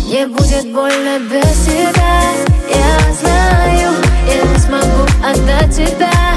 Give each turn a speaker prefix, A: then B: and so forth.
A: Мне будет больно без тебя. Я знаю, я не смогу отдать тебя.